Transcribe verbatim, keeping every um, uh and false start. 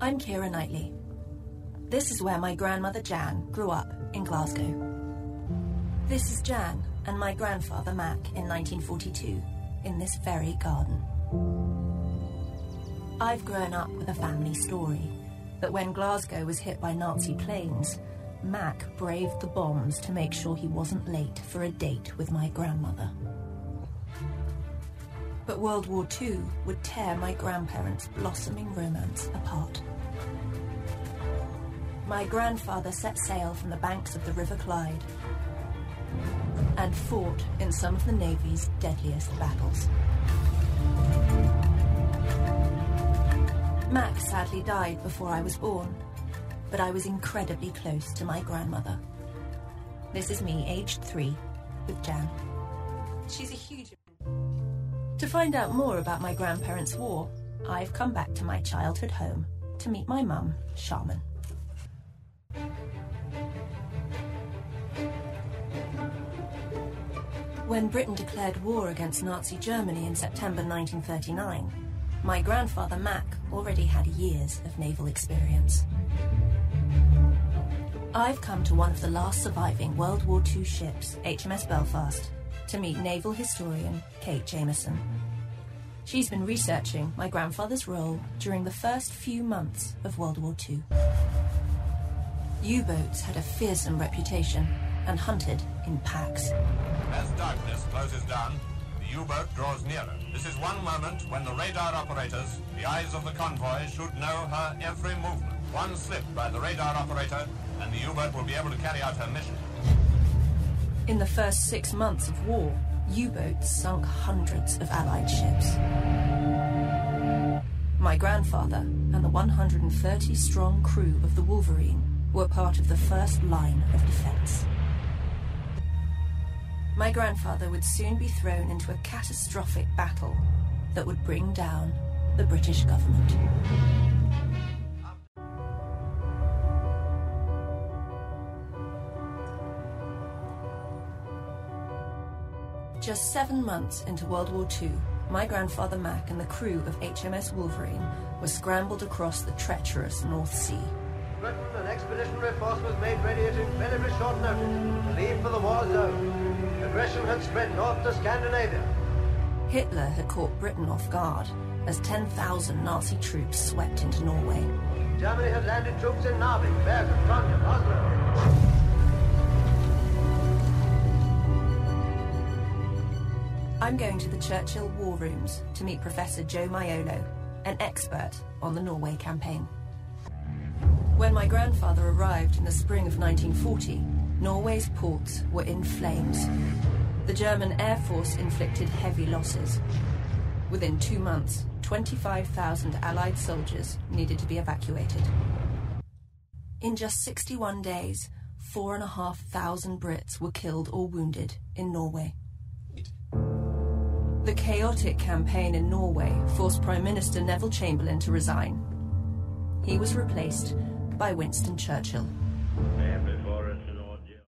I'm Keira Knightley. This is where my grandmother Jan grew up, in Glasgow. This is Jan and my grandfather Mac in nineteen forty-two, in this very garden. I've grown up with a family story that when Glasgow was hit by Nazi planes, Mac braved the bombs to make sure he wasn't late for a date with my grandmother. But World War Two would tear my grandparents' blossoming romance apart. My grandfather set sail from the banks of the River Clyde and fought in some of the Navy's deadliest battles. Mac sadly died before I was born, but I was incredibly close to my grandmother. This is me, aged three, with Jan. She's a huge... To find out more about my grandparents' war, I've come back to my childhood home to meet my mum, Charmin. When Britain declared war against Nazi Germany in September nineteen thirty-nine, my grandfather Mac already had years of naval experience. I've come to one of the last surviving World War Two ships, H M S Belfast, to meet naval historian Kate Jameson. She's been researching my grandfather's role during the first few months of World War Two. U-boats had a fearsome reputation and hunted in packs. As darkness closes down, the U-boat draws nearer. This is one moment when the radar operators, the eyes of the convoy, should know her every movement. One slip by the radar operator, and the U-boat will be able to carry out her mission. In the first six months of war, U-boats sunk hundreds of Allied ships. My grandfather and the one hundred thirty strong crew of the Wolverine were part of the first line of defense. My grandfather would soon be thrown into a catastrophic battle that would bring down the British government. Just seven months into World War Two, my grandfather Mac and the crew of H M S Wolverine were scrambled across the treacherous North Sea. Britain, an expeditionary force was made ready at incredibly short notice to leave for the war zone. Aggression had spread north to Scandinavia. Hitler had caught Britain off guard as ten thousand Nazi troops swept into Norway. Germany had landed troops in Narvik, Bergen, Trondheim, Oslo. I'm going to the Churchill War Rooms to meet Professor Joe Maiolo, an expert on the Norway campaign. When my grandfather arrived in the spring of nineteen forty, Norway's ports were in flames. The German Air Force inflicted heavy losses. Within two months, twenty-five thousand Allied soldiers needed to be evacuated. In just sixty-one days, four and a half thousand Brits were killed or wounded in Norway. The chaotic campaign in Norway forced Prime Minister Neville Chamberlain to resign. He was replaced by Winston Churchill.